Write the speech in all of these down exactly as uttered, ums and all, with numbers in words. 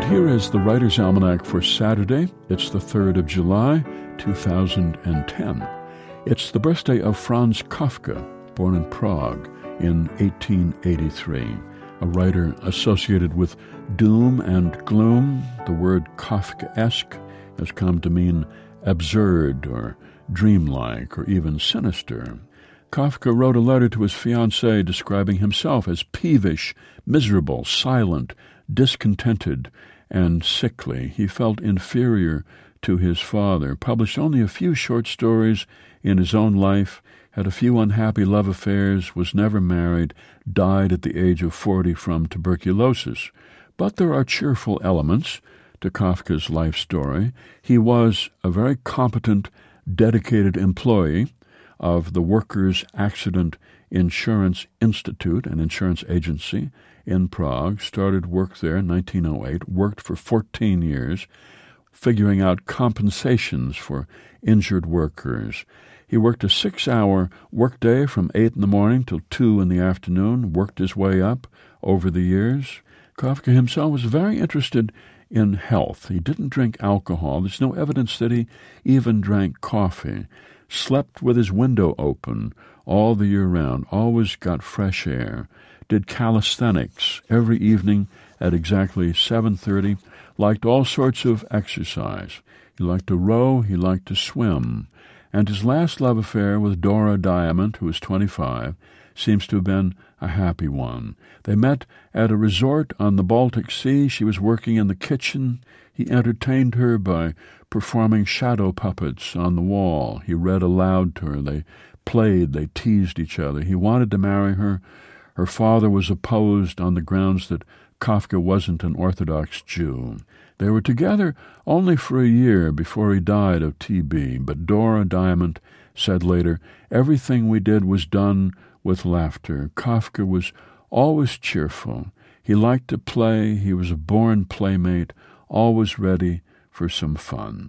And here is the Writer's Almanac for Saturday. It's the third of July, two thousand ten. It's the birthday of Franz Kafka, born in Prague in eighteen eighty-three. A writer associated with doom and gloom. The word Kafkaesque has come to mean absurd or dreamlike or even sinister. Kafka wrote a letter to his fiancée describing himself as peevish, miserable, silent, discontented, and sickly. He felt inferior to his father, published only a few short stories in his own life, had a few unhappy love affairs, was never married, died at the age of forty from tuberculosis. But there are cheerful elements to Kafka's life story. He was a very competent, dedicated employee of the Workers' Accident Insurance Institute, an insurance agency in Prague, started work there in nineteen oh eight, worked for fourteen years, figuring out compensations for injured workers. He worked a six-hour workday from eight in the morning till two in the afternoon, worked his way up over the years. Kafka himself was very interested in health. He didn't drink alcohol. There's no evidence that he even drank coffee. Slept with his window open all the year round, always got fresh air, did calisthenics every evening at exactly seven thirty, liked all sorts of exercise. He liked to row, he liked to swim, and his last love affair with Dora Diamond, who was twenty-five, seems to have been a happy one. They met at a resort on the Baltic Sea. She was working in the kitchen. He entertained her by performing shadow puppets on the wall. He read aloud to her. They played. They teased each other. He wanted to marry her. Her father was opposed on the grounds that Kafka wasn't an Orthodox Jew. They were together only for a year before he died of T B, but Dora Diamond said later, "Everything we did was done with laughter. Kafka was always cheerful. He liked to play. He was a born playmate, always ready for some fun."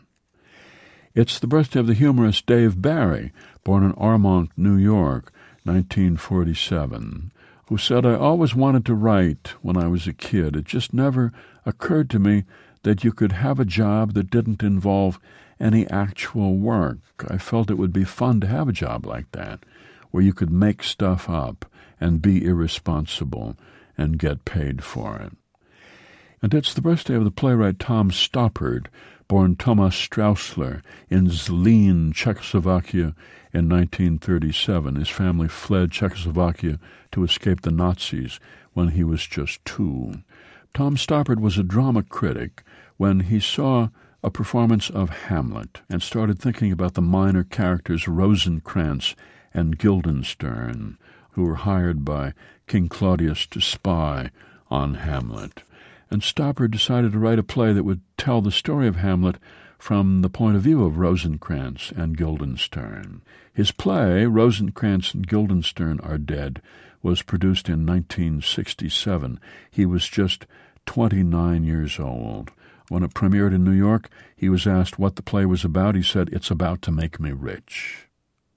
It's the birthday of the humorist Dave Barry, born in Armonk, New York, nineteen forty-seven, who said, "I always wanted to write when I was a kid. It just never occurred to me that you could have a job that didn't involve any actual work. I felt it would be fun to have a job like that, where you could make stuff up and be irresponsible and get paid for it." And it's the birthday of the playwright Tom Stoppard, born Thomas Straussler in Zlín, Czechoslovakia in nineteen thirty-seven. His family fled Czechoslovakia to escape the Nazis when he was just two. Tom Stoppard was a drama critic when he saw a performance of Hamlet and started thinking about the minor characters Rosencrantz and Guildenstern, who were hired by King Claudius to spy on Hamlet. And Stoppard decided to write a play that would tell the story of Hamlet from the point of view of Rosencrantz and Guildenstern. His play, Rosencrantz and Guildenstern Are Dead, was produced in nineteen sixty-seven. He was just twenty-nine years old. When it premiered in New York, he was asked what the play was about. He said, "It's about to make me rich."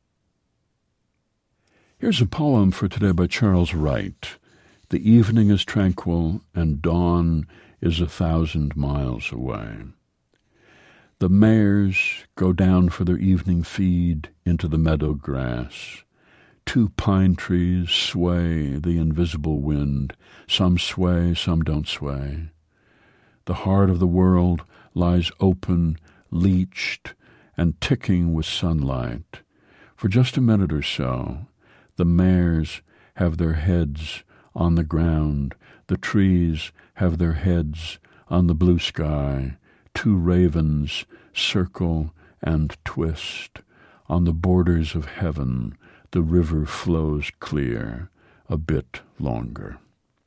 Here's a poem for today by Charles Wright. "The evening is tranquil, and dawn is a thousand miles away. The mares go down for their evening feed into the meadow grass. Two pine trees sway the invisible wind. Some sway, some don't sway. The heart of the world lies open, leeched, and ticking with sunlight. For just a minute or so, the mares have their heads on the ground. The trees have their heads on the blue sky. Two ravens circle and twist. On the borders of heaven, the river flows clear, a bit longer."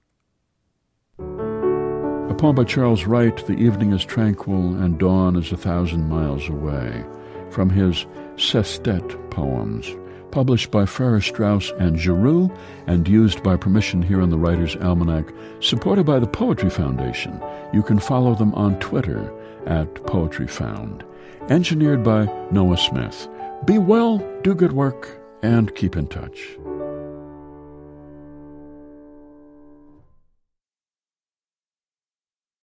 A poem by Charles Wright, "The evening is tranquil and dawn is a thousand miles away," from his Sestet Poems, published by Farrar, Straus and Giroux, and used by permission here on the Writer's Almanac, supported by the Poetry Foundation. You can follow them on Twitter at Poetry Found. Engineered by Noah Smith. Be well, do good work, and keep in touch.